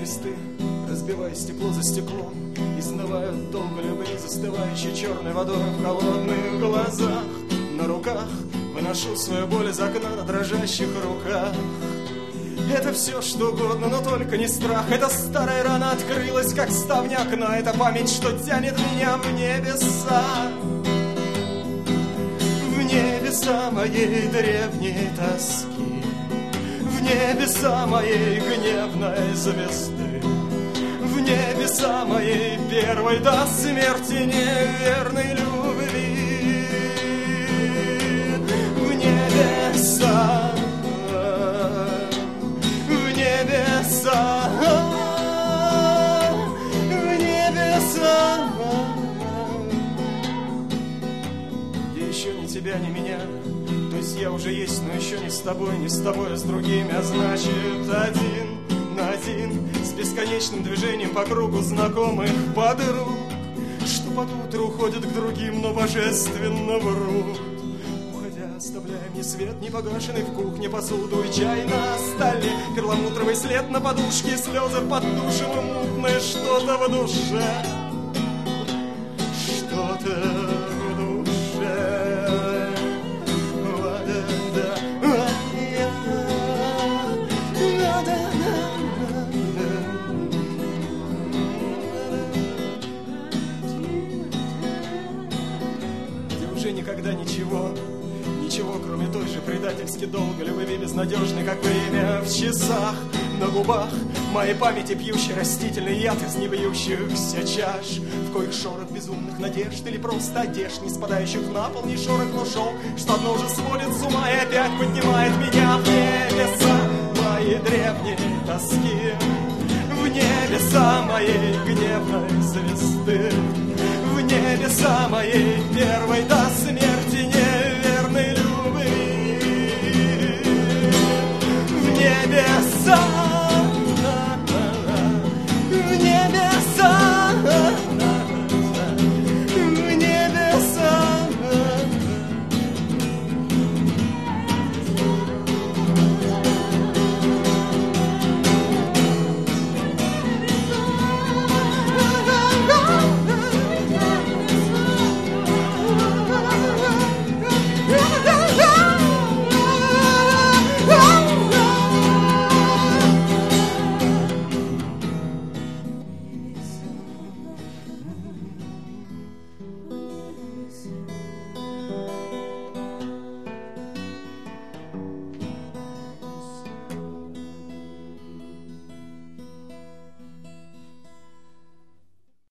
листы, разбивая стекло за стеклом, изнывают долго любви, застывающей черной водой в холодных глазах. На руках выношу свою боль из окна на дрожащих руках. Это все, что угодно, но только не страх. Эта старая рана открылась, как ставня окна. Это память, что тянет меня в небеса. В небеса моей древней тоски, в небеса моей гневной звезды, в небеса моей первой до смерти неверной любви. В небеса, в небеса, в небеса, где еще ни тебя, ни меня. То есть я уже есть, но еще не с тобой, не с тобой, а с другими. А значит, один на один с бесконечным движением по кругу знакомых подруг, что под утро уходят к другим, но божественно врут. Уходя, оставляя мне свет непогашенный в кухне, посуду и чай на столе, перламутровый след на подушке, слезы под душем и мутное что-то в душе, что-то в душе. Никогда ничего, ничего, кроме той же предательски долго любви, безнадежной, как время в часах, на губах моей памяти пьющий растительный яд из небьющихся чаш, в коих шорох безумных надежд или просто одежд, не спадающих на пол, не шорох, но шел, что одно уже сводит с ума и опять поднимает меня в небеса моей древней тоски, в небеса моей гневной звезды, в небеса моей первой до смерти не